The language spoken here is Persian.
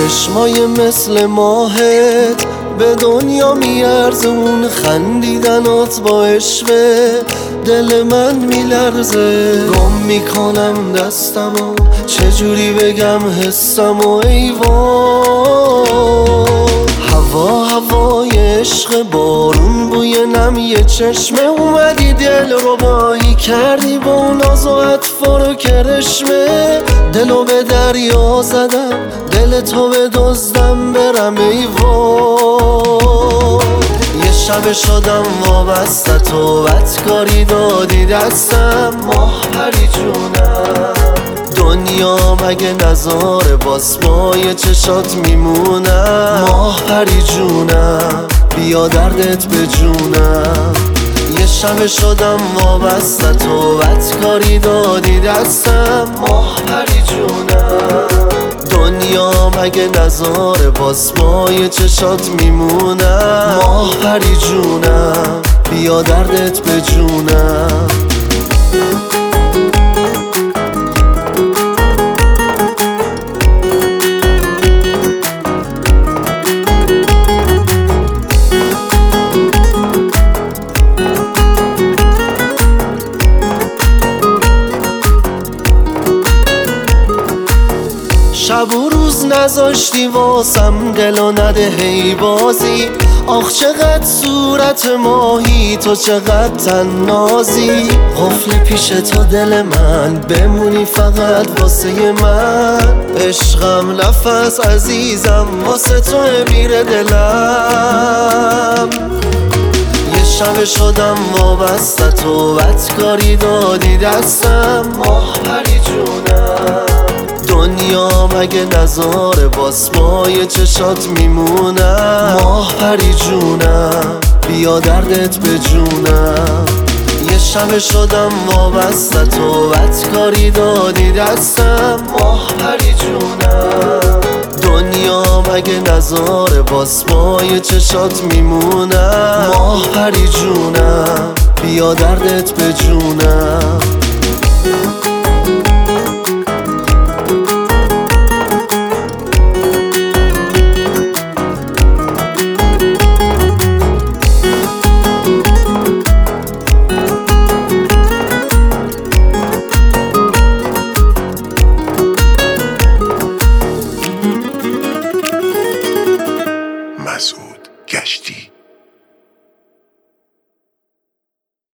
چشمای مثل ماهت به دنیا میارزون، خندیدنات با عشقه دل من میلرزه. گم میکنم دستمو چجوری بگم حسمو، ای وای. هوای عشق بارون بوی نم یه چشمه، اومدی دل رو بایی کردی با اون ناز و عطفا و کرشمه. دلو به دریا زدم دل تو بدزدم برم، ای وای. یه شب شدم وابسته تو، بدکاری دادی دستم، ماه پری جونم. دنیا مگه نظاره باز پای چشات میمونم، ماه پری جونم بیا دردت به جونم. یه شب شدم وابسته تو، بدکاری دادی دستم، ماه پری جونم. دنیا مگه نظاره باز پای چشات میمونم، ماه پری جونم بیا دردت به جونم. شب و روز نذاشتی واسم دلو نده هی بازی، آخ چقدر صورت ماهی تو چقدر تنازی. قفل پیش تو دل من بمونی فقط واسه من، عشقم نفس عزیزم واسه تو میره دلم. یه شب شدم وابسته تو، بدکاری دادی دستم، ماه پری جونم. دنیا مگه نظاره باز پای چشات میمونم، ماه پری جونم بیا دردت به جونم. یه شب شدم وابسته تو، بدکاری دادی دستم، ماه پری جونم. دنیا مگه نظاره باز پای چشات میمونم، ماه پری جونم بیا دردت به جونم. مسعود گشتی.